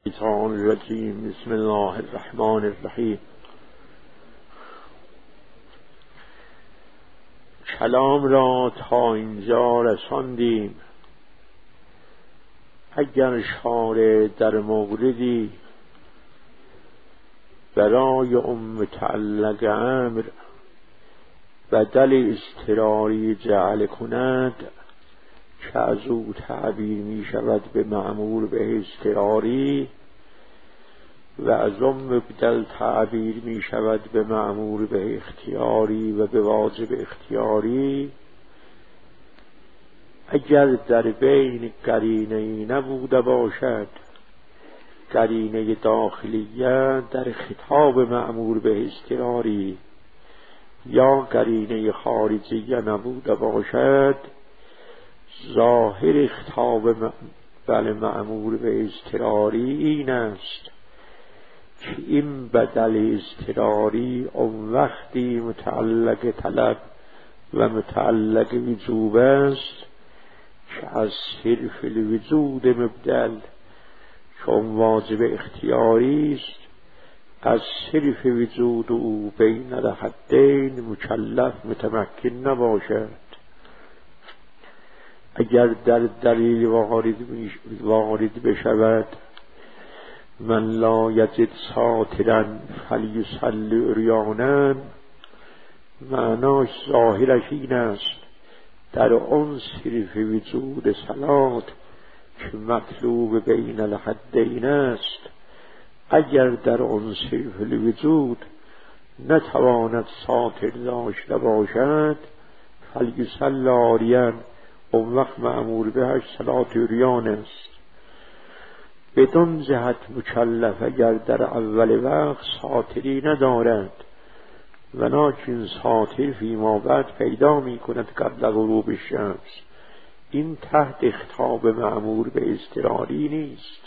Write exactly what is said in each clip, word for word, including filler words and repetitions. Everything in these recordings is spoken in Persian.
الشیطان الرجیم. بسم الله الرحمن الرحیم. کلام را تا اینجا رساندیم. اگر شارع در موردی برای ام متعلق امر بدل اضطراری جعل کند که از او تعبیر می شود به مأمور به اضطراری و از آن مبدل تعبیر می شود به مأمور به اختیاری و به واجب اختیاری، اگر در بین قرینه‌ای نبوده باشد، قرینه داخلیه در خطاب مأمور به اضطراری یا قرینه خارجیه نبوده باشد، ظاهر خطاب بل مأمور به اضطراری این است که این بدل اضطراری اون وقتی متعلق طلب و متعلق وجوب است که از صرف الوجود مبدل چون واجب اختیاری است، از صرف وجود او بین الحدین مکلف متمکن نباشد. اگر در دلیل وارد بشود من لا یجد ساترا فلیصلی عریانا، معناش ظاهرش این است در آن صرف وجود صلات که مطلوب بین الحدین است، اگر در آن صرف الوجود نتواند ساتر داشته باشد فلیصلی عریانا، اون وقت مأمور بهش صلات عریان است. بدون جهت مکلف اگر در اول وقت ساتری ندارد ولکن ساتر فیما بعد پیدا می کند قبل غروب الشمس، این تحت خطاب مأمور به اضطراری نیست.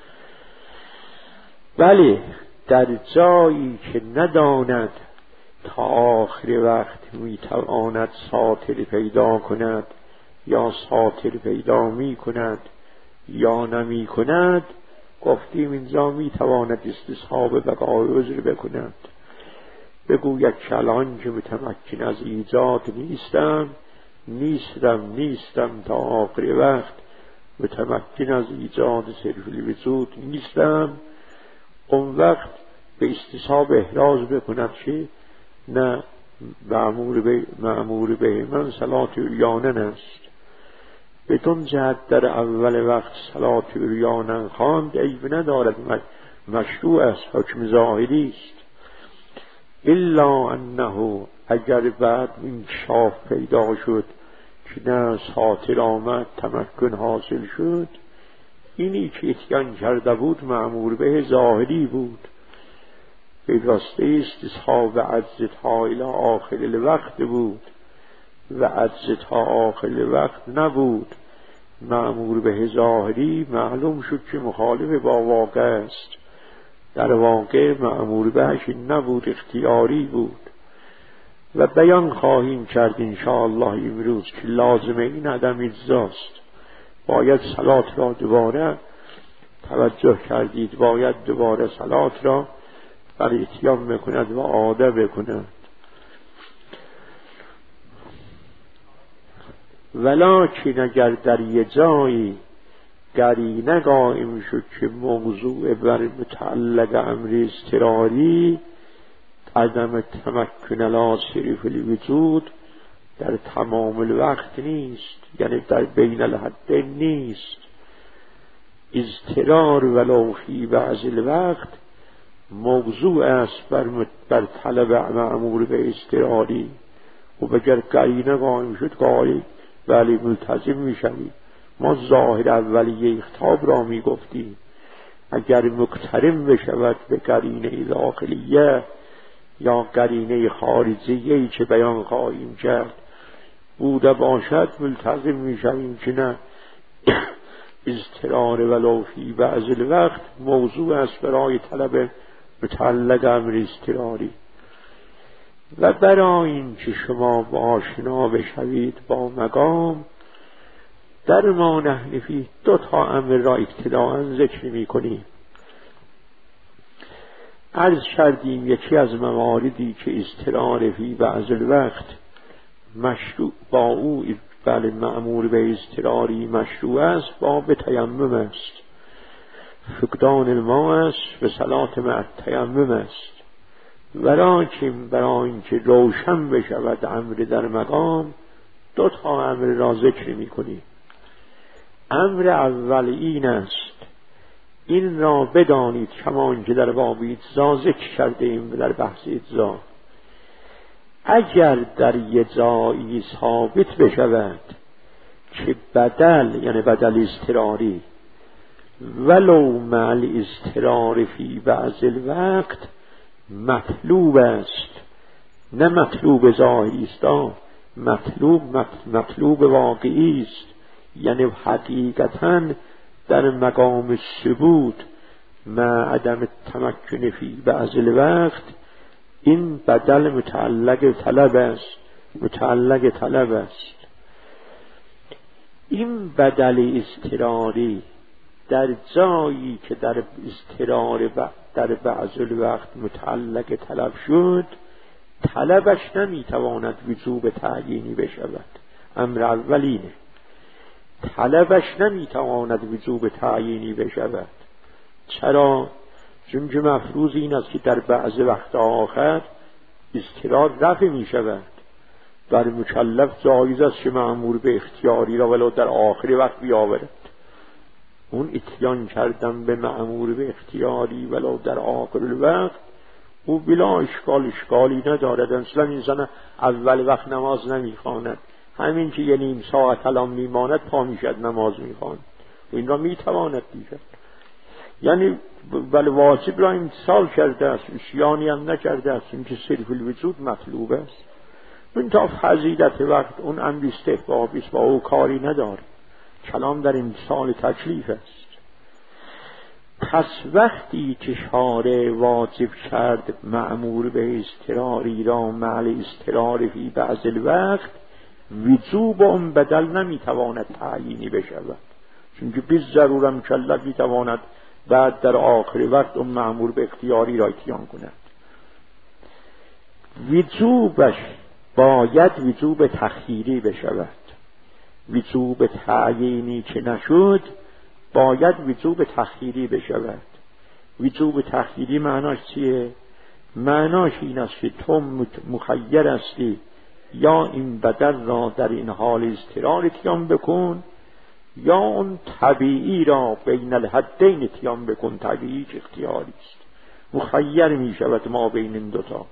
بله در جایی که نداند تا آخر وقت می تواند ساتر پیدا کند یا ساتر پیدا می کند یا نمی کند، گفتیم اینجا می تواند استصحاب بقای عذر بکند، بگوید کلان که متمکن از ایجاد نیستم نیستم نیستم تا آخر وقت متمکن از ایجاد صرف الوجود نیستم، اون وقت به استصحاب احراز بکند که نه مأمور به, مأمور به من صلات عریانن است. بدون جهت در اول وقت صلات عریانن خواند عیب ندارد، مشروع است، حکم ظاهری است. الا انه اگر بعد انکشاف پیدا شد که نه ساتر آمد تمکن حاصل شد، اینی که اتیان کرده بود مأمور به ظاهری بود، به راسته استصحاب عجز تا الی آخر الوقت بود و عجز تا آخر وقت نبود. مأمور به ظاهری معلوم شد که مخالف با واقع است، در واقع مأمور بهش نبود، اختیاری بود. و بیان خواهیم کرد انشاءالله امروز که لازم این عدم اجزاست. باید صلات را دوباره توجه کردید، باید دوباره صلات را بر اتیان بکند و عاده بکند. ولکن اگر در یه جایی قرینه قائم شد که موضوع بر متعلق امر اضطراری عدم تمکن لا صرف الوجود در تمام الوقت نیست، یعنی در بین الحدین نیست، اضطرار ولو فی بعض الوقت موضوع است بر, بر طلب مأمور به اضطراری، و اگر قرینه قائم شد قائل ولی ملتزم می شوید. ما ظاهر اولیه خطاب را می گفتیم، اگر مقترن بشود به قرینه داخلیه یا قرینه خارجیه‌ای که بیان خواهیم کرد بوده باشد ملتزم می شویم که نه اضطرار ولو فی بعض الوقت موضوع است برای طلب متعلق امر اضطراری. و برای این که شما آشنا بشوید با مقام، در ما نحنفی دو تا امر را ابتداء ذکر می کنیم. عرض کردیم یکی از مواردی که اضطرار فی بعض الوقت مشروع با او بله مأمور به اضطراری مشروع است باب تیمم است، فقدان الماء است و صلات مع تیمم است. ولکن برای اینکه روشن بشود امر در مقام دو تا امر را ذکر می‌کنیم. امر اول این است این را بدانید کما اینکه در باب اجزا ذکر کرده ایم و در بحث اجزا اگر در یه جایی ثابت بشود که بدل یعنی بدل اضطراری ولو مع الاضطرار فی بعض الوقت مطلوب است، نه مطلوب ظاهری است، مطلوب مطلوب واقعی است، یعنی حقیقتاً در مقام ثبوت مع عدم تمکن فی بعض الوقت این بدل متعلق طلب است، متعلق طلب است. این بدل اضطراری در جایی که در اضطرار در بعض الوقت متعلق طلب شد طلبش نمیتواند وجوب تعیینی بشود. امر اولینه، طلبش نمیتواند وجوب تعیینی بشود. چرا؟ چون که مفروض این است که در بعض وقت آخر اضطرار رفع می شود. بر مکلف جایز است که مأمور به اختیاری را ولو در آخر وقت بیاورد. اون اتیان کردن به مأمور به اختیاری ولو در آخر الوقت او بلا اشکال اشکالی ندارد. اصلا انسان اول وقت نماز نمیخواند، همین که یه نیم ساعت الان میماند پا میشد نماز میخواند و این را میتواند دیگر، یعنی بل واجب را امتثال کرده است، عصیانی هم نکرده است. این که صرف الوجود مطلوب است. این تا فضیلت وقت اون امر استحبابی است، با او کاری نداره. کلام در امتثال تکلیف است. پس وقتی که شارع واجب کرد مأمور به اضطراری را مع اضطرار فی بعض الوقت وجوب اون بدل نمیتواند تعیینی بشود، چون که بیز ضرورا مکلف میتواند بعد در آخر وقت اون مأمور به اختیاری را اتیان کند. وجوبش باید وجوب تخییری بشود. وجوب تعیینی که نشد باید وجوب تخییری بشود. وجوب تخییری معناش چیه؟ معناش این است که تو مخیر هستی یا این بدل را در این حال اضطرار اتیان بکن یا اون طبیعی را بین الحدین اتیان بکن. طبیعی که اختیاری است، مخیر می شود ما بین این دوتا.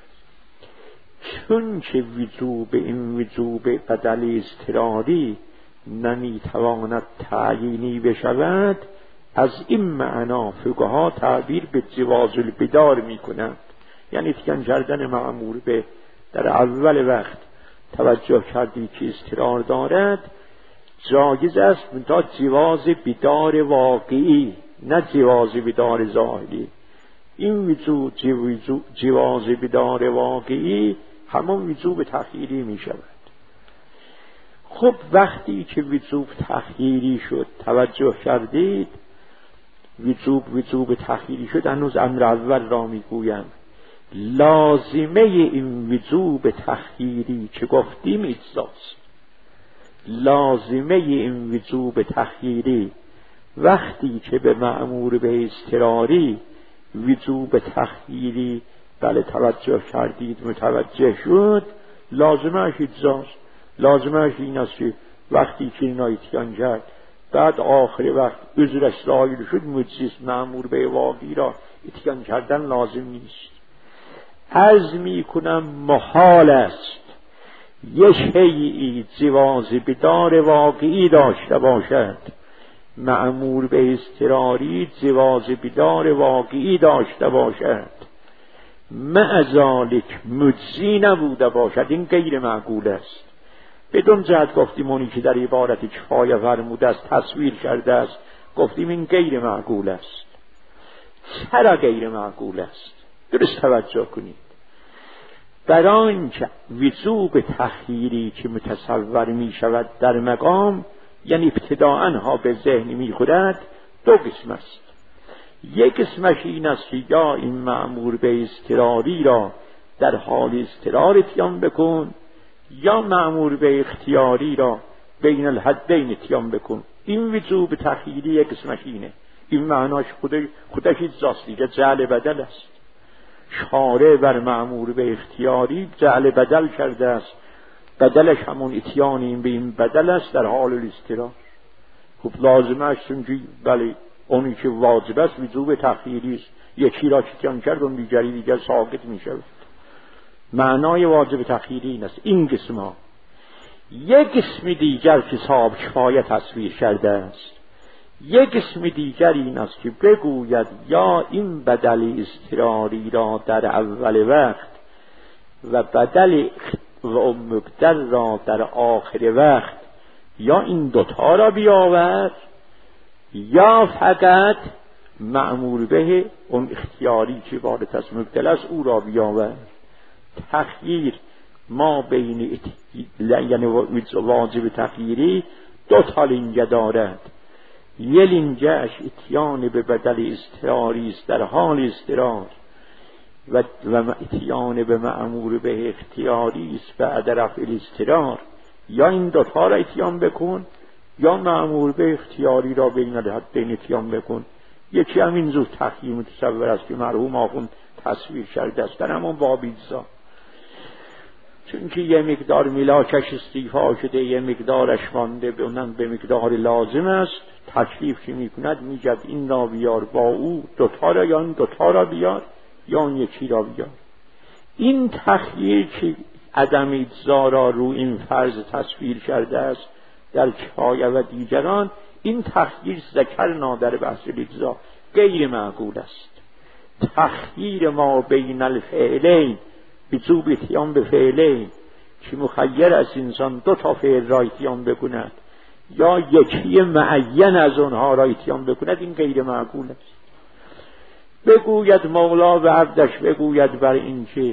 چون که وجوب این وجوب بدل اضطراری نمیتواند تعیینی بشود، از این معنا فقها تعبیر به جواز البدار می کنند، یعنی اتیان کردن مأمور به در اول وقت توجه کردی که اضطرار دارد جایز است، منتها جواز بدار واقعی نه جواز بدار ظاهری. این وجود جواز بدار واقعی همون وجوب تخییری می شود. خب وقتی که وجوب تخییری شد توجه کردید، وجوب وجوب تخییری شد، هنوز امر اول را می گویم. لازمه این وجوب تخییری که گفتیم اجزاست. لازمه این وجوب تخییری وقتی که به مأمور به اضطراری وجوب تخییری بله توجه کردید متوجه شد، لازمش اجزاست. لازمش این است که وقتی که این اتیان کرد بعد آخر وقت عذرش ظاهر شد مجلس مأمور به واقعی را اتیان کردن لازم نیست. عرض می کنم محال است یک شیئی جواز بدار واقعی داشته باشد، مأمور به اضطراری جواز بدار واقعی داشته باشد، مع ذالک مجزی نبوده باشد. این غیر معقول است. بدون جهت گفتیم اونی که در عبارت کفایه فرموده است تصویر کرده است، گفتیم این غیر معقول است. چرا غیر معقول است؟ درست توجه کنید. برای اینکه وجوب تخییری که متصور می شود در مقام، یعنی ابتداءً ها به ذهن می خورد، دو قسم است. یک قسمش این است که یا این مأمور به اضطراری را در حال اضطرار اتیان بکن یا مأمور به اختیاری را بین الحدین اتیان بکن. این وجوب تخییری یک قسمش اینه. این معناش خودش خودش اجزاست دیگه، جعل بدل است. شارع بر مأمور به اختیاری جعل بدل کرده است، بدلش همون اتیان این به این بدل است در حال الاضطرار. خب لازمه است چونکه بله اونی که واجب است وجوب تخییری است، یکی را اتیان کرد اون دیگری دیگر ساقط می شود. معنای واجب تخییری این است. این قسم ها یک قسم دیگر که صاحب کفایه تصویر کرده است، یک قسم دیگر این است که بگوید یا این بدل اضطراری را در اول وقت و بدل و مبدل را در آخر وقت یا این دوتا را بیاورد یا فقط مأمور به اون اختیاری که وارد از مبدل است او را بیاورد. تخییر ما بین ات... یعنی واجب تخییری دو تا لنگه دارد. یه لنگهش اتیان به بدل اضطراری است در حال اضطرار و, و اتیان به مأمور به اختیاری است بعد رفع الاضطرار. یا این دوتا را اتیان بکن یا مأمور به اختیاری را بین الحدین اتیان بکن. یکی همین زود تخییر متصور است که مرحوم آخوند تصویر کرده است در همون باب اجزا، چون که یه مقدار ملاکش استیفا شده یه مقدارش مانده به اونم به مقدار لازم است. تکلیف که میکند میگد این را بیار با او دوتا را یا این دوتا را بیار یا اون یکی را بیار. این تخییر که عدم اجزا را رو این فرض تصویر کرده است در کفایه و دیگران، این تخییر ذکرنا در بحث الاجزا غیر معقول است. تخییر ما بین الفعلین وجوب اتیان به فعلین که مخیر از انسان دو تا فعل را اتیان بکند یا یکی معین از اونها را اتیان بکند، این غیر معقول است. بگوید مولا به عبدش بگوید بر این که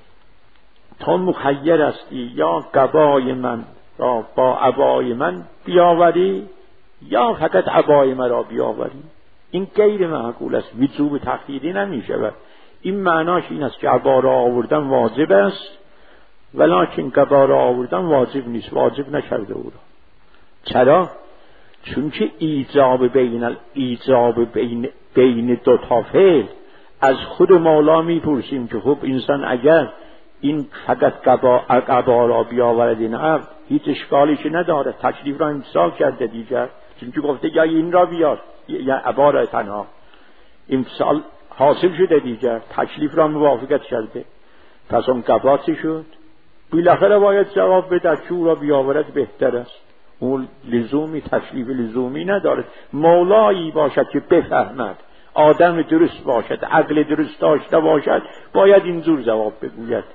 تو مخیر هستی یا قبای من را با عبای من بیاوری یا فقط عبای من را بیاوری، این غیر معقول است. وجوب تخییری نمی شود. این معناش این است که عبا را آوردن واجب است ولکن قبا را آوردن واجب نیست، واجب نکرده او را. چرا؟ چون که ایجاب بین ایجاب بین بین دو تا فعل از خود مولا میپرسیم که خب انسان اگر این فقط قبا قبا را بیاورد این عبد هیچ اشکالی که نداره، تکلیف را امسال کرده دیگر، چون که گفته یا این را بیار یا عبا را تنها، امسال حاصل شده دیگر، تکلیف را موافقت کرده. پس اون قباتی شد بالاخره باید جواب بده که او را بیاورد بهتر است. اون لزومی تکلیف لزومی ندارد. مولایی باشد که بفهمد، آدم درست باشد، عقل درست داشته باشد، باید اینجور جواب بگوید.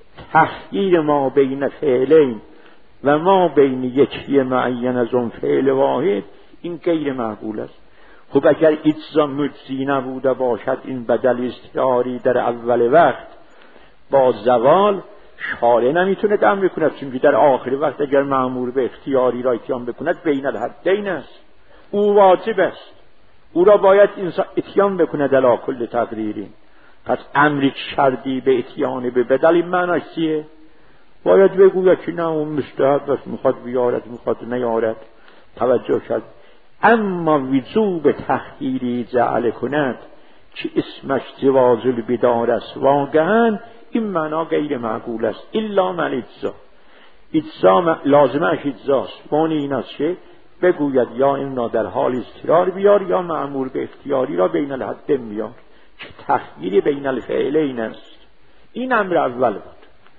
تخییر ما بین فعلین و ما بین یکی معین از اون فعل واحد این غیر معقول است. خب اگر اجزا مجزی نبوده باشد این بدل اضطراری در اول وقت با زوال شارع نمیتونه امر بکند، چون که در آخر وقت اگر مأمور به اختیاری را اتیان بکند بین الحدین است، او واجب است، او را باید انسان اتیان بکند علی کل تقدیری. پس امری شرطی به اتیان به بدل این معناش چیه؟ باید بگوید که نه اون مستحب است، میخواد بیارد میخواد نیارد، توجه کرد. اما وجوب تخییری جعل کند که اسمش جواز البدار است واقعا این معنا غیر معقول است. الا من اجزا، اجزا لازمش اجزاست. معنی این است که بگوید یا این را در حال اضطرار بیار یا مأمور به اختیاری را بین الحدین بیار که تخییر بین الفعلین است. این امر اول بود.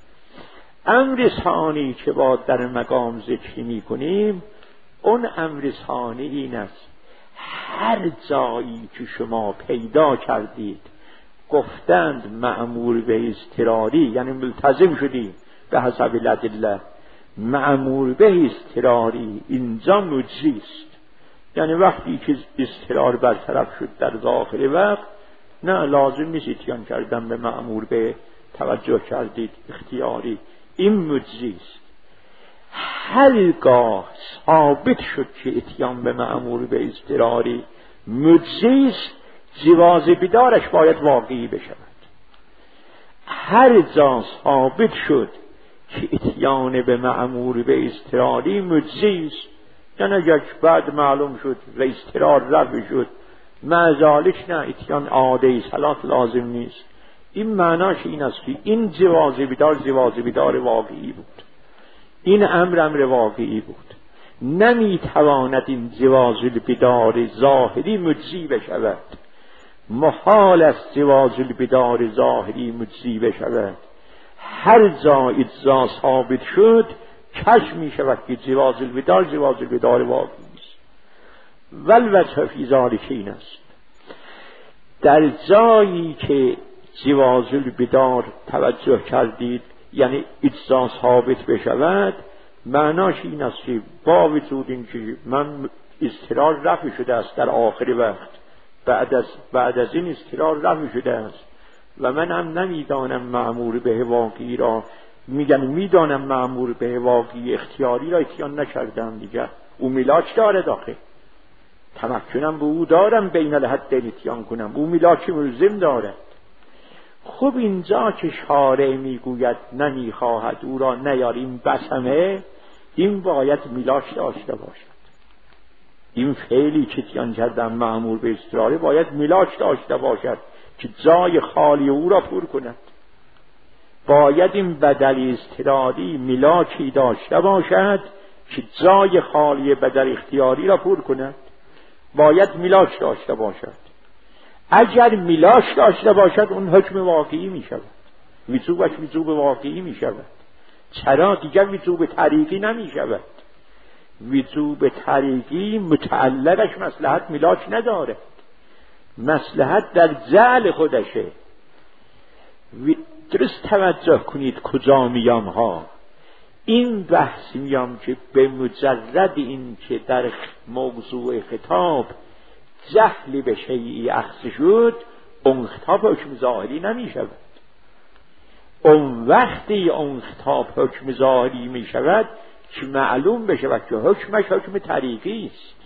امر ثانی که با در مقام ذکر می کنیم اون امر ثانی این است: هر جایی که شما پیدا کردید گفتند مأمور به اضطراری، یعنی ملتزم شدید به حسب الادله، مأمور به اضطراری اینجا مجزی است. یعنی وقتی که اضطرار برطرف شد در داخل وقت نه لازم نیست اتیان کردن به مأمور به، توجه کردید، اختیاری، این مجزی است. هرگاه ثابت شد که اتیان به مأمور به اضطراری مجزی است جواز بدارش باید واقعی بشود. هر جا ثابت شد که اتیان به مأمور به اضطراری مجزی است، یعنی یک بعد معلوم شد و اضطرار رفع شد، معذالک نه اتیان عاده صلات لازم نیست، این معناش این است که این جواز بدار جواز بدار واقعی بود، این امر امر واقعی بود. نمیتواند این جواز بدار ظاهری مجزی بشود، محال است جواز بدار ظاهری مجزی بشود. هر جا اجزا ثابت شد کش می شود که جواز بدار جواز بدار واقعی است. والوجه فی ذلک این است، در جایی که جواز بدار توجه کردید یعنی اجزا ثابت بشود، معناش این است که با وجود این که من اضطرار رفع شده است در آخر وقت، بعد از بعد از این اضطرار رفع شده است و من هم نمیدانم مأمور به واقعی را، میگن میدانم مأمور به واقعی اختیاری را اتیان نکردم دیگه، او میلاک داره داخل، تمکنم به او دارم بین الحد اتیان کنم، او میلاک ملزم دارد. خب اینجا که شارع میگوید نمیخواهد او را نیاریم بسمه، این باید میلاک داشته باشد. این فعلی که اتیان کردن مأمور به اضطراری باید میلاک داشته باشد که جای خالی او را پر کند. باید این بدل اضطراری میلاکی داشته باشد که جای خالی بدل اختیاری را پر کند. باید میلاک داشته باشد. اگر میلاک داشته باشد اون حکم واقعی می شود، وجوبش وجوب واقعی می شود. چرا دیگر وجوب طریقی نمی شود؟ وجوب طریقی متعلقش مصلحت میلاک نداره، مصلحت در جعل خودشه. درست توجه کنید کجا میام ها. این بحث میام که به مجرد این که در موضوع خطاب جهلی به شیئی اخذ شد، اون خطاب حکم ظاهری نمی شود. اون وقتی اون خطاب حکم ظاهری می شود که معلوم بشود که حکمش حکم طریقی است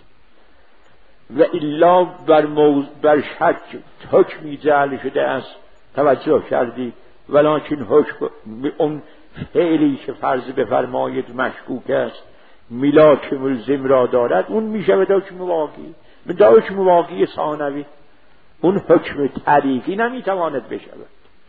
و الا بر, موز... بر شک حکمی جعل شده است. توجه کردی؟ ولکن حکم اون فعلی که فرض بفرمایید مشکوک است میلاک ملزم را دارد، اون می شود حکم واقعی. من دا حکم واقعی ثانوی، اون حکم طریقی نمی تواند بشود.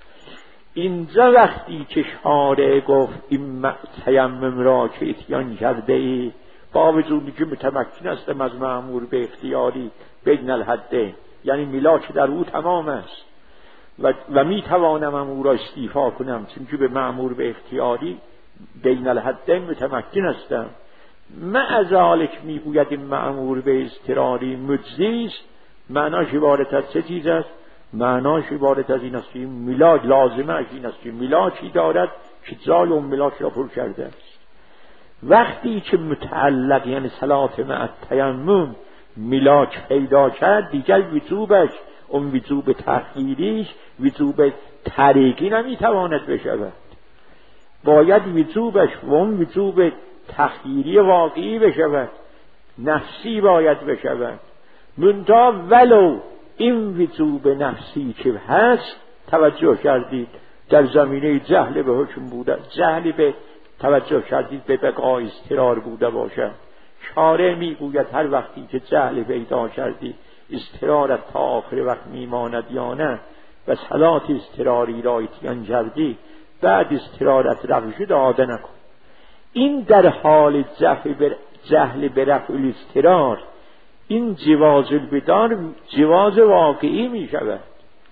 اینجا وقتی که شارع گفت این تیمم را که اتیان کرده ای با وجودی که متمکن است از مأمور به اختیاری بین الحده، یعنی میلاک در او تمام است و, و می توانم او را استیفا کنم چون که به مأمور به اختیاری بین الحده متمکن استم، مع ذالک میگوید این مأمور به اضطراری مجزی است. معناش عبارت از چه چیز است؟ معناش عبارت از این است که میلاک لازمه این است که میلاکی دارد که جای اون میلاک را پر کرده است. وقتی که متعلق یعنی صلات مع التیمم میلاک پیدا کرد، دیگر وجوبش اون وجوب تخییریش وجوب طریقی نمیتواند بشود، باید وجوبش و اون وجوب تخییری واقعی بشود، نفسی باید بشود. منتها ولو این وجوب نفسی که هست، توجه کردید در زمینه جهل به حکم بوده، جهل به توجه کردید به بقای اضطرار بوده باشد. شارع میگوید هر وقتی که جهل پیدا کردید اضطرارت تا آخر وقت میماند یا نه و صلات اضطراری را اتیان کردی، بعد اضطرارت رفع شد عاده نکن. این در حال جهل به رفع الاضطرار، این جواز البدار جواز واقعی می شود.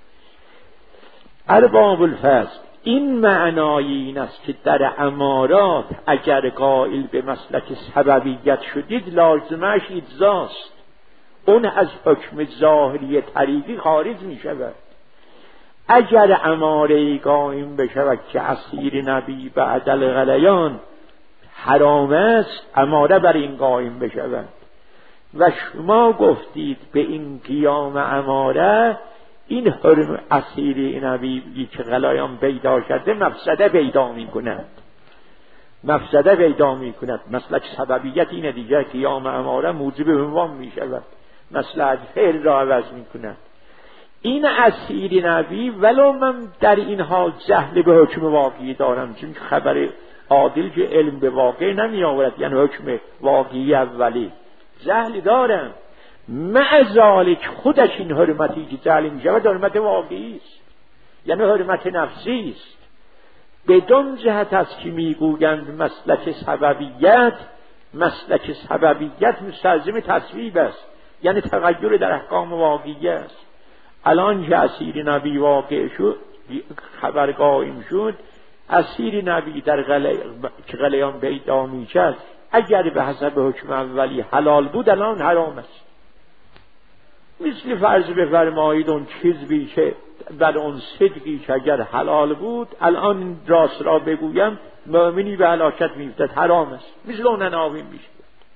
ارباب الفضل این معنای این است که در امارات اگر قائل به مسلک سببیت شدید لازمش اجزاست، اون از حکم ظاهری طریقی خارج می شود. اگر اماره قائم بشود که اسیر نبی بعد الغلیان حرام است، اماره بر این قائم بشود و شما گفتید به این قیام اماره این حرم اسیر نبی که غلایان پیدا کرده مفسده پیدا می کند، مفسده پیدا می کند. مسلک سببیت اینه دیگه، قیام اماره موجب عنوان می شود، مصلحت فعل را عوض می کند. این اسیر نبی ولو من در این حال جهل به حکم واقعی دارم، چون خبر عادل که علم به واقع نمی آورد، یعنی حکم واقعی اولی جهل دارم، مع ذالک خودش این حرمتی که جهل می شود حرمت واقعی است، یعنی حرمت نفسی است. بدون جهت است که میگویند مسلک سببیت، مسلک سببیت مستلزم تصویب است، یعنی تغییر در احکام واقعی است. الان که اسیر نبی واقع شد، خبر قائم شد، اسیر نبی در غلیان پیدا می شد، اگر به حسب حکم اولی حلال بود الان حرام است. مثل فرض بفرمایید اون چیزی که بر اون صدقی که اگر حلال بود الان راست را بگویم مؤمنی به هلاکت میفتد، حرام است، مثل اون عناوین میشه.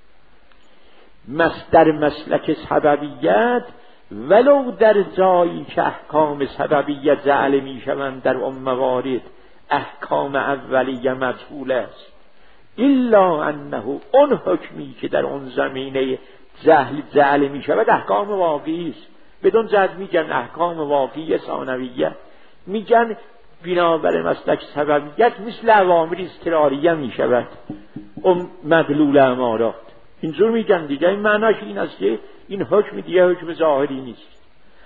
در مسلک سببیت ولو در جایی که احکام سببیت جعل میشوند در اون موارد احکام اولیه مجهول است، الا انه اون حکمی که در اون زمینه جهل جعل میشود احکام واقعی است. بدون جهت میگن احکام واقعی ثانویه، میگن بنابر مسلک سببیت مثل اوامر اضطراریه میشود اون مدلول امارات، اینجور میگن دیگه. این معناش این است که این حکم دیگه حکم ظاهری نیست.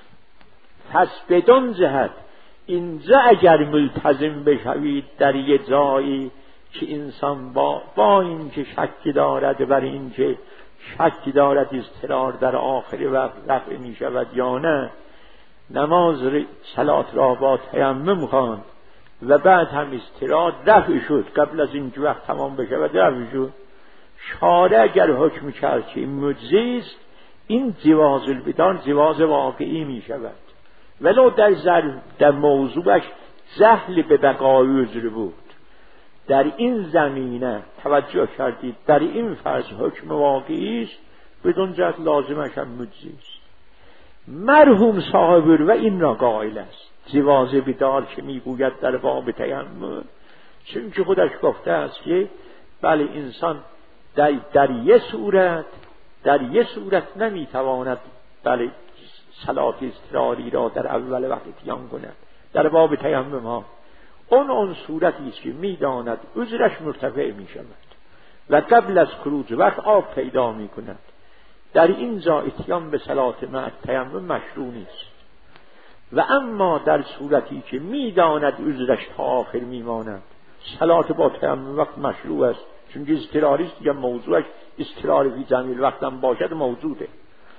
پس بدون جهت اینجا اگر ملتزم بشوید در یه جایی که انسان با, با این که شک دارد بر این که شک دارد اضطرار در آخر وقت رفع می شود یا نه، نماز صلات را با تیمم خواند و بعد هم اضطرار رفع شد، قبل از این که وقت تمام بشود رفع شد، شارع اگر حکم کرد که این مجزی است، این جواز البدان جواز واقعی می شود، ولو در در موضوعش جهل به بقای عذر بود. در این زمینه توجه کردید، در این فرض حکم واقعی است، بدون جهت لازمش هم مجزی است. مرحوم صاحب و این را قائل است، جواز بدار که میگوید در باب تیمم، چون که خودش گفته است که بله انسان در, در یه صورت در یه صورت نمیتواند بله صلات اضطراری را در اول وقت اتیان کند، در باب تیمم ها اون اون صورتی است که میداند عذرش مرتفع می شود و قبل از خروج وقت آب پیدا می کند، در اینجا اتیان به صلات مع تیمم مشروع نیست. و اما در صورتی که میداند عذرش تا آخر میماند، صلات با تیمم وقت مشروع است، چون که اضطراری است، یا موضوعش اضطراری فی جمیع وقت هم باشد موجوده.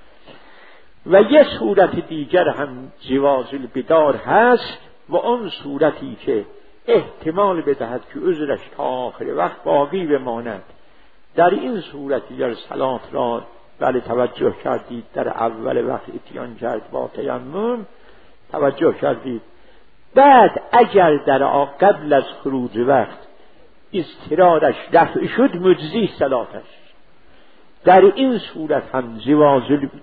و یه صورت دیگر هم جواز البدار هست، و اون صورتی که احتمال بدهد که عذرش تا آخر وقت باقی بماند، در این صورتی در صلات را بله توجه کردید در اول وقت اتیان کرد با تیمم، توجه کردید، بعد اگر در قبل از خروج وقت اضطرارش رفع شد مجزی صلاتش، در این صورت هم جواز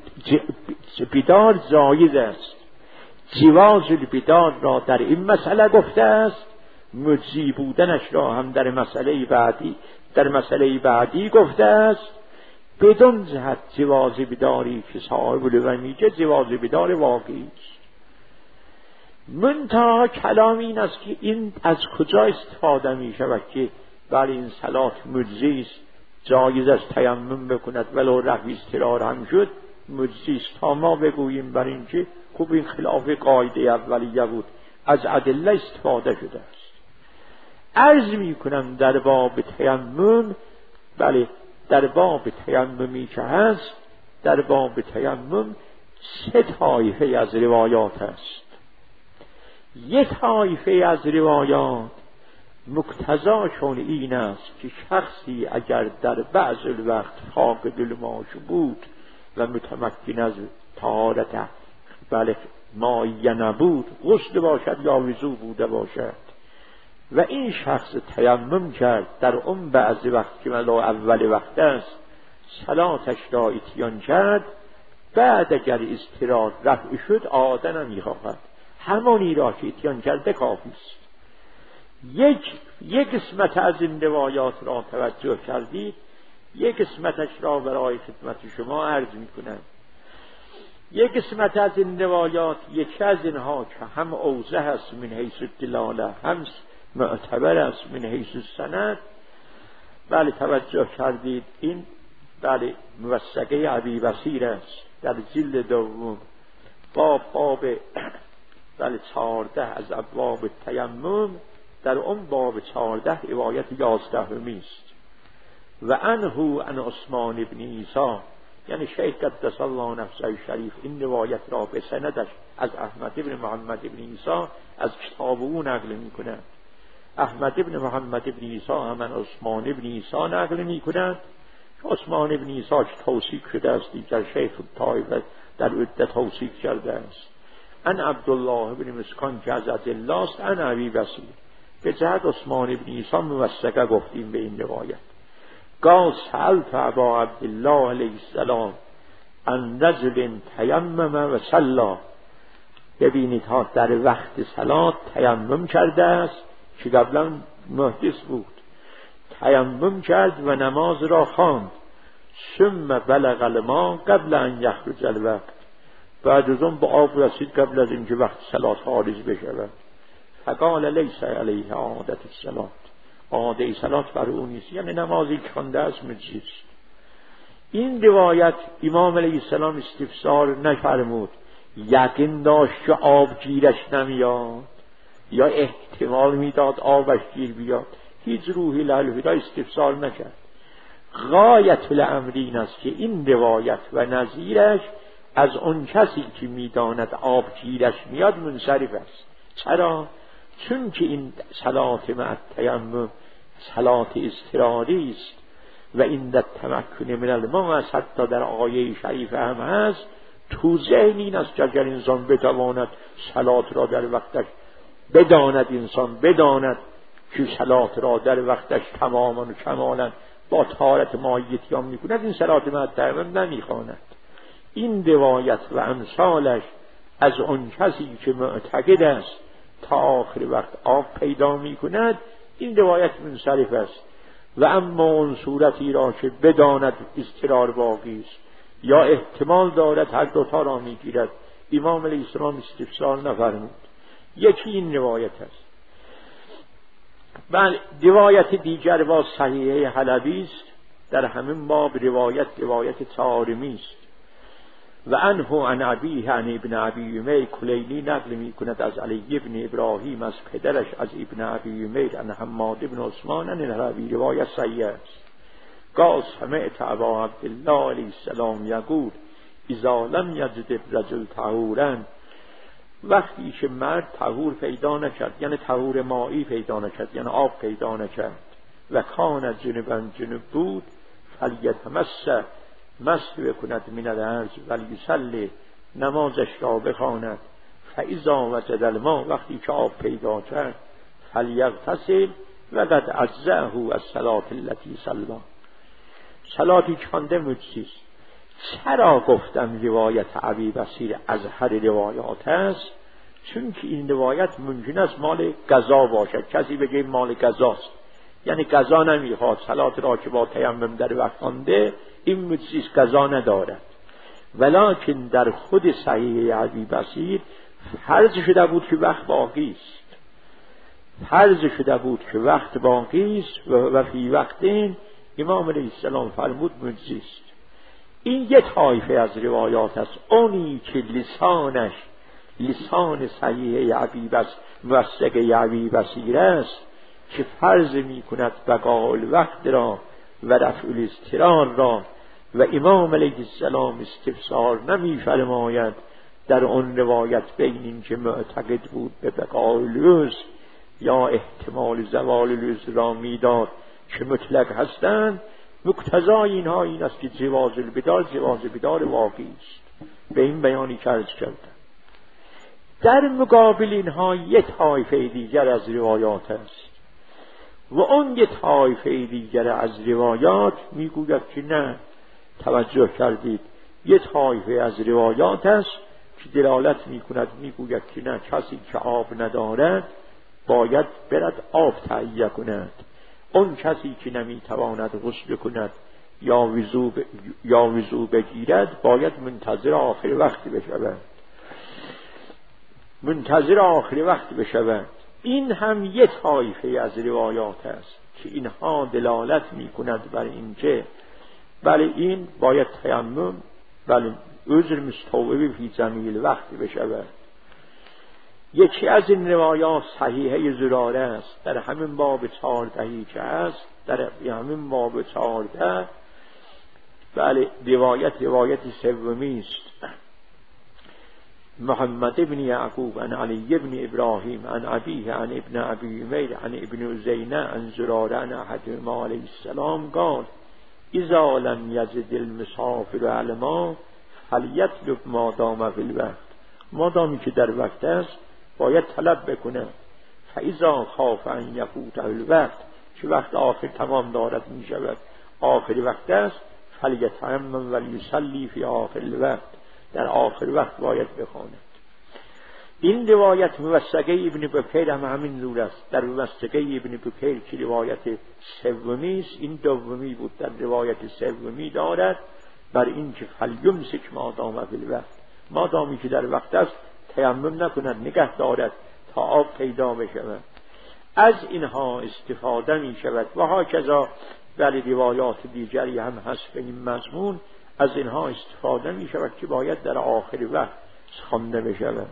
البدار جایز است. جواز البدار را در این مسئله گفته است، مجزی بودنش را هم در مسئله بعدی در مسئله بعدی گفته است، بدون جهت جواز بداری که صاحب لغت میگه جواز بدار واقعی است. منتها کلام این است که این از کجا استفاده می شود که برای این صلات مجزی است، جایز است تیمم بکند ولو رفع اضطرار هم شد مجزی است، تا ما بگوییم بر این که خوب این خلاف قاعده اولیه بود، از ادله استفاده شده است. عرض می کنم در باب تیمم، بله در باب تیممی که هست، در باب تیمم سه طایفه از روایات است. یک طایفه از روایات مقتضاشون این است که شخصی اگر در بعض الوقت فاقد الماء بود و متمکن از طهارت بله مایه نبود، غسل باشد یا وضو بوده باشد، و این شخص تیمم کرد در اون بعض وقت که ملا اول وقت است، صلاتش را اتیان کرد، بعد اگر اضطرار رفع شد عاده نمیخواهد، همانی را که اتیان کرده کافی است. یک یک قسمت از این روایات را توجه کردید، یک قسمتش را برای خدمت شما عرض میکنم. یک قسمت از این روایات، یکی از اینها که هم اوضح است من حیث الدلاله، هم معتبر است من حیث السند، بله توجه کردید این بله موثقه ابی بصیر است در جلد دوم باب باب بله چهارده از ابواب تیمم، در اون باب چهارده روایت یازدهمی است. و عنه عن عثمان بن عیسی، یعنی شیخ قدس الله نفسه شریف این روایت را به سندش از احمد بن محمد بن عیسی از کتاب او نقل می کند. احمد بن محمد بن عیسی هم من عثمان بن عیسی نقل می کند. عثمان بن عیسی که توثیق شده است، دیگر شیخ طایفه در عده توثیق کرده است. ان عبدالله بن مسکان که از الله است، ان ابی بصیر. به جهت عثمان بن عیسی موثقه گفتیم به این روایت. قال سألت ابا عبدالله علیه السلام عن رجل تیمم و صلی. ببینید ها، در وقت صلات تیمم کرده است که قبلا محدث بود، تیمم کرد و نماز را خواند. ثم بلغ الماء قبل ان یخرج الوقت، بعد از اون به آب رسید قبل از اینکه وقت صلات خارج بشود. فقال لیس علیه عادت الصلات، عاده صلات بر او نیست، یعنی نمازی که خوانده است مجزیست. این روایت امام علیه السلام استفسار نفرمود یقین داشت که آب گیرش نمیاد یا احتمال میداد آبش گیر بیاد، هیچ روحی لالوی استفسار نکرد. غایت الامر این است که این روایت و نظیرش از اون کسی که میداند آب گیرش میاد منصرف است. چرا؟ چون که این صلات مع تیمم صلات اضطراری است و این در تمکن من الماء است. حتی در آیه شریفه هم هست تو ذهن این است که اگر انسان بتواند صلات را در وقتش بداند، انسان بداند که صلات را در وقتش تماما و کمالا با طهارت مایتیان میکند، این صلات مع تیمم نمیخواند. این روایت و امثالش از اون کسی که معتقد است تا آخر وقت آب پیدا می کند، این روایت منصرف است. و اما اون صورتی را که بداند اضطرار باقی است یا احتمال دارد هر دوتا را می گیرد، امام علیه السلام استفسار نفرمود. یکی این روایت است. بله روایت دیگر با صحیحه حلبی است، در همین باب روایت روایت طارمی است. و عنه عن ابیه عن ابن ابی امیر، کلیلی نقل می کند از علی ابن ابراهیم از پدرش از ابن ابی امیر عن حماد ابن عثمان عن الحبی، روایت صحیح است. قال سمعت ابا عبدالله علیه السلام یقول اذا لم یجد الرجل طهورا، وقتی که مرد طهور پیدا نکرد، یعنی طهور مائی پیدا نکرد، یعنی آب پیدا نکرد، و کان جنبا جنب بود، فلیتمسح مسح بکند من الارض ولیصلی، نمازش را بخواند. فاذا وجد الماء، وقتی که آب پیدا کرد، فلیغتسل و قد اجزأه الصلاة التي صلی، صلاتی که خوانده مجزیست. چرا گفتم روایت ابی بصیر از هر روایات است؟ چون که این روایت ممکن است مال قضا باشد، کسی بگه مال قضاست، یعنی قضا نمیخواد، صلات را که با تیمم در وقت خوانده این مجزیست، قضا ندارد. ولکن در خود صحیح ابی بصیر فرض شده بود که وقت باقی است، فرض شده بود که وقت باقی است و فی وقتین امام علیه السلام فرمود مجزیست. این یک طایفه از روایات است. اونی که لسانش لسان صحیح ابی بصیر موثق ابی بصیر است که فرض می کند بقاء الوقت را و رفع الاضطرار را، و امام علیه السلام استفسار نمی فرماید در اون روایت بین این که معتقد بود به بقاء العذر یا احتمال زوال العذر را میداد که مطلق هستند. مقتضای اینها این است که جواز البدار جواز بدار واقعی است. به این بیانی که عرض کردم. در مقابل اینها یک طایفه دیگر از روایات است و اون یک طایفه دیگر از روایات میگوید که نه، توجه کردید، یک طایفه از روایات است که دلالت میکند میگوید که نه، کسی که آب ندارد باید برد آب تهیه کند. اون کسی که نمیتواند غسل کند یا وضو ب... یا وضو بگیرد باید منتظر آخر وقتی بشود، منتظر آخر وقتی بشود. این هم یک طایفه از روایات است که اینها دلالت می‌کند بر اینکه بله این باید تیمم بله عذر مستوعب فی جمیع وقتی بشود. یکی از این روایات صحیحه زراره است، در همین باب چهاردهی که است، در همین باب چهارده بله روایت روایت سومی است. محمد ابن یعقوب عن علی ابن ابراهیم عن ابیه عن ابن ابی امیر عن ابن زینه عن زراره عن احدهما علیه السلام قال اذا لم یجد المسافر علما فلیطلب ما دام فی الوقت، مادامی که در وقت است باید طلب بکنه. فاذا خاف ان یفوت الوقت، که وقت آخر تمام دارد می شود، آخر وقت است، فلیتیمم ولیصلی فی آخر الوقت، در آخر وقت باید بخواند. این روایت موثقه ابن بکیر هم همین جور است. در موثقه ابن بکیر که روایت سومی است، این دومی بود، در روایت سومی دارد بر این که فلیمسک ما دام فی الوقت، مادامی که در وقت است تیمم نکند، نگه دارد تا آب پیدا بشود. از اینها استفاده می شود و هاکذا در روایات دیگری هم هست به این مضمون، از اینها استفاده می شود که باید در آخر وقت خوانده بشود.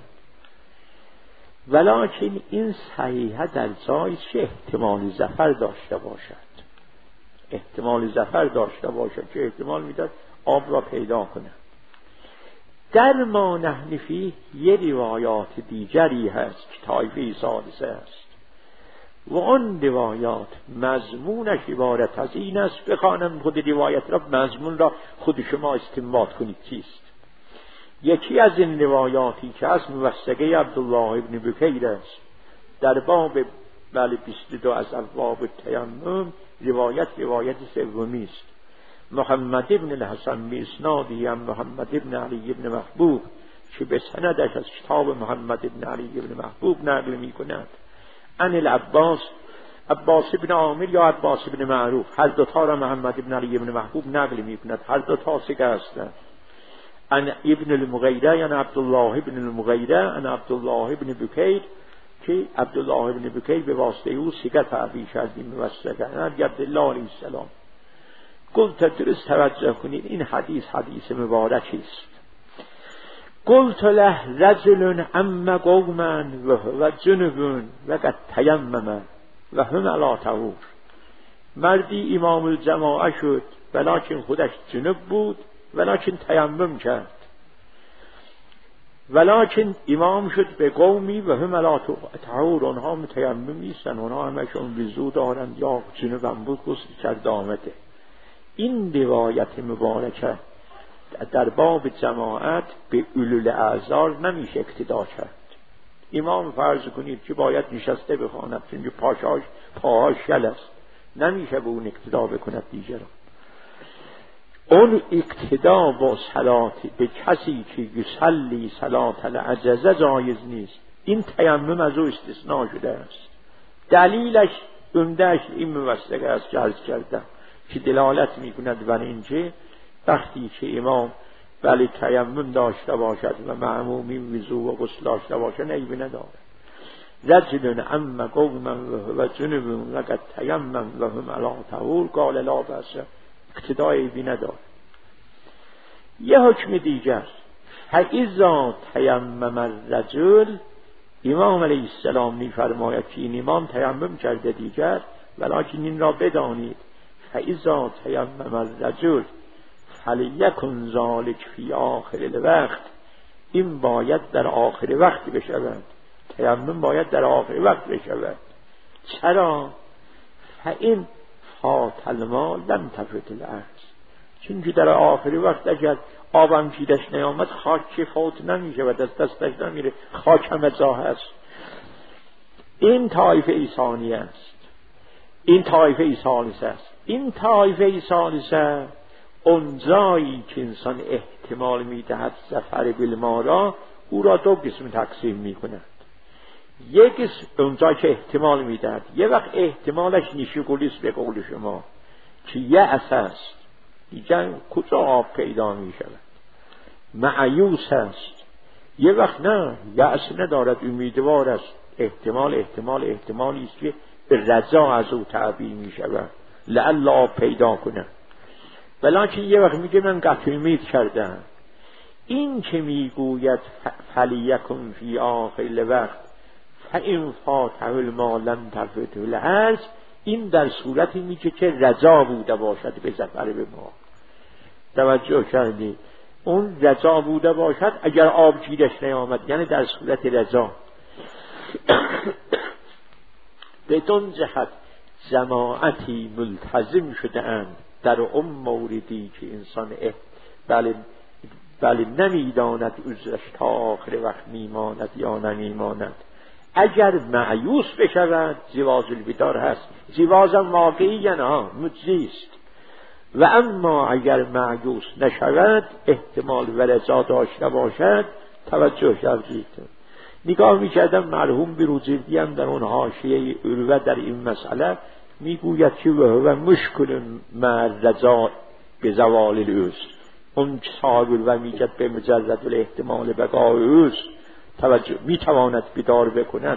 ولکن این صحیحه در جای چه احتمال ظفر داشته باشد، احتمال ظفر داشته باشد که احتمال میداد آب را پیدا کند. در ما نحن فیه یه روایات دیگری هست که طایفه ثالثه است و آن روایات مضمونش عبارت از این است. بخوانم خود روایت را، مضمون را خود شما استنباط کنید چیست. یکی از این روایاتی که از موثقه عبدالله ابن بکیر است، در باب بله بیست و دو از ابواب تیمم، روایت روایت سومی است. محمد ابن الحسن به اسنادی هم محمد ابن علی ابن محبوب که به سندش از کتاب محمد ابن علی ابن محبوب نقل می کند. عن العباس، عباس ابن عامر یا عباس ابن معروف، هر دو تا را محمد ابن علی ابن محبوب نقل می کند، هر دو تا سگه هستند. عن ابن المغیره یعنی عبدالله ابن المغیره عن عبدالله ابن بکیر که عبدالله ابن بکیر به واسطه او سگه تعبیر کردیم موثقه عن عبدالله علیه السلام. قلت درست توجه کنید، این حدیث حدیث مبارکی است. قلت له رجل اما قوما و جنبون و قد تیمم و هم علی طهور، مردی امام الجماعه شد ولکن خودش جنب بود ولکن تیمم کرد، ولکن امام شد به قومی و هم علی طهور، اونها متیمم نیستن، اونها همشون وضو دارند یا جنبم بود غسل کرد آمده. این روایت مبارکه در باب جماعت به اولول اعذار نمیشه اقتدا کرد. امام فرض کنید که باید نشسته بخواند چون پاشاش پاهاش شل است، نمیشه به اون اقتدا بکند دیگران. اون اقتدا با صلات به کسی که یصلی صلات العجزه جایز نیست. این تیمم از او استثناء شده است. دلیلش عمده‌اش این موثقه است که عرض کردم که دلالت میکند بر اینکه وقتی که امام ولی تیمم داشته باشد و مأمومین وضو و غسل داشته باشد عیبی ندارد. رجل اما قوما و جنب و قد تیمم و هم علی طهور قال لا بأس، اقتدای عیبی ندارد. یه حکم دیگر، فاذا تیمم الرجل، امام علیه السلام میفرماید که این امام تیمم کرده دیگر، ولکن این را بدانید فاذا تیمم الرجل فلیکن ذلک فی آخر الوقت، این باید در آخر وقت بشود، تیمم باید در آخر وقت بشود. چرا؟ فإن فات الماء لم تفت الارض، چون که در آخر وقت اگر آبم پیدش نیامد خاک که فوت نمیشه و دست دستش نمیره، خاک همه جا هست. این طایفه ایثانی است، این طایفه ایثالثه است. این طایفه ثالثه اون جایی که انسان احتمال میدهد سفر بالمارا، او را دو قسم تقسیم میکند. یک قسم اون جایی که احتمال میدهد، یه وقت احتمالش نیشگولیست به قول شما که یه اساس دیگر کجا آب پیدا می شود؟ مایوس است. یه وقت نه، یأس ندارد، امیدوار است. احتمال احتمال احتمالی است که به رضا از او تعبیر می شود، لعل آب پیدا کنه. ولیکن یه وقت میگه من قطع امید کردم. این که میگوید فلیکن فی آخر الوقت فإن فاته الماء لم تفته الحرث، این در صورتی میگه که رضا بوده باشد به ظفر به ما. توجه کردی؟ اون رضا بوده باشد اگر آب گیرش نیامد، یعنی در صورت رضا. بدون جهت جماعتی ملتزم شده اند در اون موردی که انسان اه بله بله نمیداند عذرش تا آخر وقت میماند یا نمیماند. اگر مایوس بشود جواز الودار هست، جوازم واقعی یا نه مجزیست. و اما اگر مایوس نشود احتمال و رضا داشته باشد. توجه کردید؟ نگاه میکردم مرحوم بیروزیردی هم در اون حاشیه عروه در این مسئله میگوید که و مشکل مع رضا به زوال العذر، اون صاحب و میگد به مجرد الاحتمال بقای عذر توجه میتواند بیدار بکند،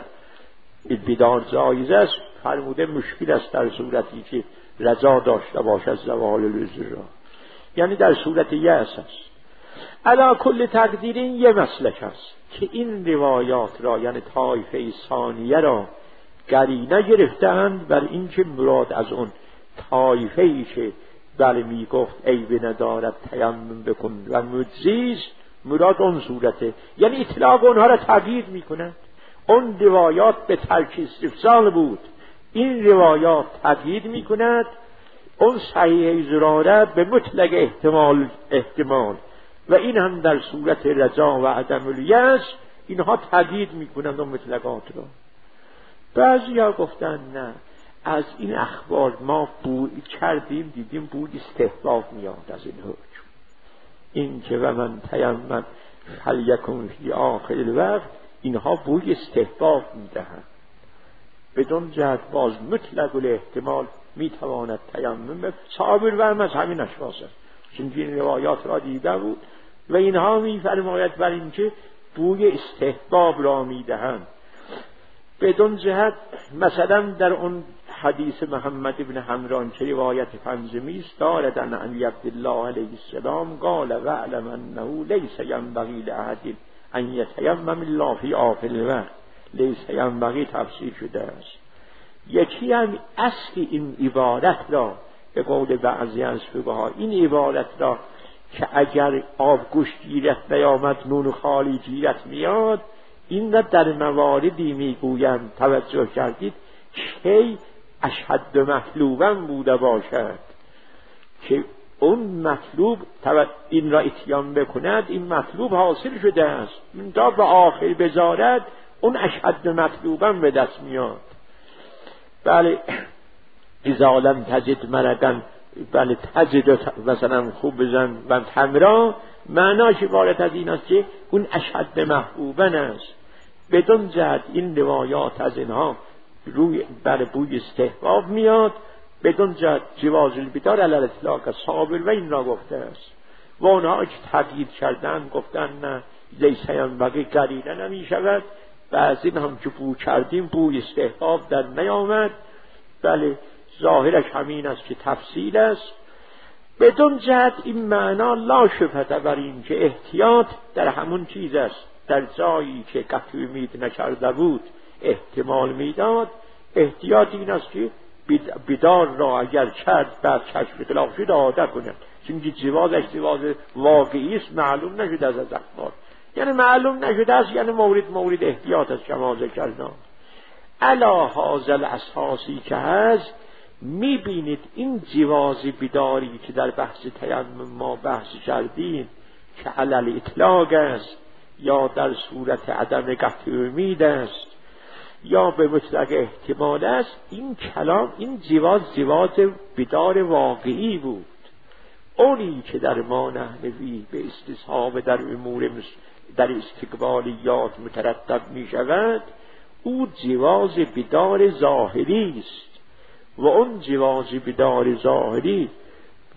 بیدار جایز است. فرموده مشکل است در صورتی که رضا داشته باشد زوال العذر را، یعنی در صورت یأس است. علا کل تقدیر این یه مسلک است که این روایات را یعنی طایفه ثانیه را قرینه گرفتند بر این که مراد از اون طایفه ای که بله میگفت عیب ندارد تیمم بکن و مجزیز، مراد اون صورته، یعنی اطلاق اونها را تغییر میکنند. اون روایات به ترک استفصال بود، این روایات تغییر میکند اون صحیح زراره به مطلق احتمال احتمال و این هم در صورت رضا و عدم الیأس اینها تغییر میکنند اون مطلقات را. بعضی ها گفتن نه، از این اخبار ما بود کردیم دیدیم بود استحباب میاد از این حکم، این که و من تیمم فلیکن فی آخر الوقت، اینها بود استحباب میدهند. بدون جهت باز مطلق الاحتمال میتواند تیمم صابر و هم از همین اشخاص است، چون این روایات را دیده بود و اینها میفرماید بر این که بوی استحباب را میدهند. بدون جهت مثلا در اون حدیث محمد ابن حمران که روایت پنجمی است دارد عن عبدالله علیه السلام قال و اعلم انه لیس ینبغی لاحد ان یتیمم الا فی آخر الوقت. لیس ینبغی تفسیر شده است. یکی هم اصل این عبارت را به قول بعضی از فقها این عبارت را که اگر آب گوش گیرت نیامد نون خالی گیرت میاد، این را در مواردی میگویم توجه کردید که اشهد مطلوبا بوده باشد که اون مطلوب این را اتیان بکند، این مطلوب حاصل شده است، من تا به آخر بذارد اون اشهد مطلوبا به دست میاد. بله اذا لم تجد مرقا بله تجد مثلا خوب بزن و تمرا، معناش عبارت از این است که اون اشهد محبوبا است. بدون جهت این روایات از اینها روی بر بوی استحباب میاد، بدون جهت جواز البدار علی الاطلاق صابر و این را گفته است. و اونها که تغییر کردن گفتن نه لیس ینبغی قرینه نمی شود، بعضی هم که بو کردیم بوی استحباب در نیامد. بله ظاهرش همین است که تفصیل است. بدون جهت این معنا لا شبهه بر این که احتیاط در همون چیز است، در جایی که قطع امید نکرده بود احتمال میداد. احتیاط این است که بیدار را اگر کرد بعد کشف اطلاق شد عادت کند، چون که جوازش جواز واقعی است، معلوم نشده از اخبار، یعنی معلوم نشده است، یعنی مورد مورد احتیاط است کما ذکرنا. علا هذا الاساسی که هست میبینید این جواز بیداری که در بحث تیمم ما بحث کردیم که علل اطلاق است یا در صورت عدم قطع امید است یا به مطلق احتمال است، این کلام این جواز جواز بیدار واقعی بود. اونی که در ما نحوی به استصحاب در امور در استقبالیات مترتب می شود او جواز بیدار ظاهری است و اون جواز بیدار ظاهری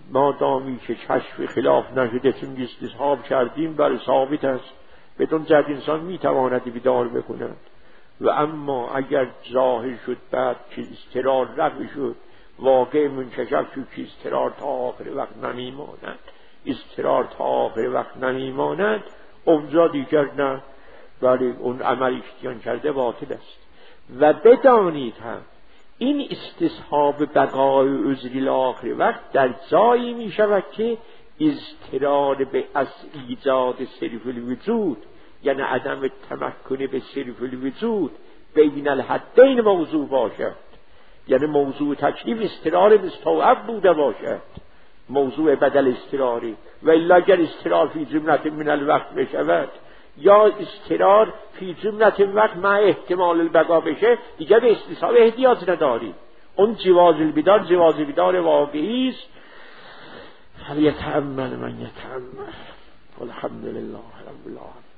ما دامی که کشف خلاف نشده چون استصحاب کردیم بر ثابت است، بدون جد انسان میتواند بیدار بکند. و اما اگر ظاهر شد بعد که اضطرار رفع شد، واقع منکشف شد که اضطرار تا آخر وقت نمیماند، اضطرار تا آخر وقت نمیماند، اونجا دیگر نه، ولی اون عمل اشتیان کرده باطل است. و بدانید هم این استصحاب بقای عذری لآخر وقت در جایی می شود که اضطرار به اصل ایجاد صرف الوجود، یعنی عدم تمکن به صرف الوجود بین الحدین موضوع باشد، یعنی موضوع تکلیف اضطرار مستوعب بوده باشد، موضوع بدل اضطراری. و الا اگر اضطرار فی جملت من الوقت بشود یا اضطرار فی جملت وقت مع احتمال البقا بشه، دیگه به استصحاب احتیاج نداری. اون جواز البدار جواز بدار واقعی است. فلیتأمل من یتأمل. والحمد لله رب العالمین.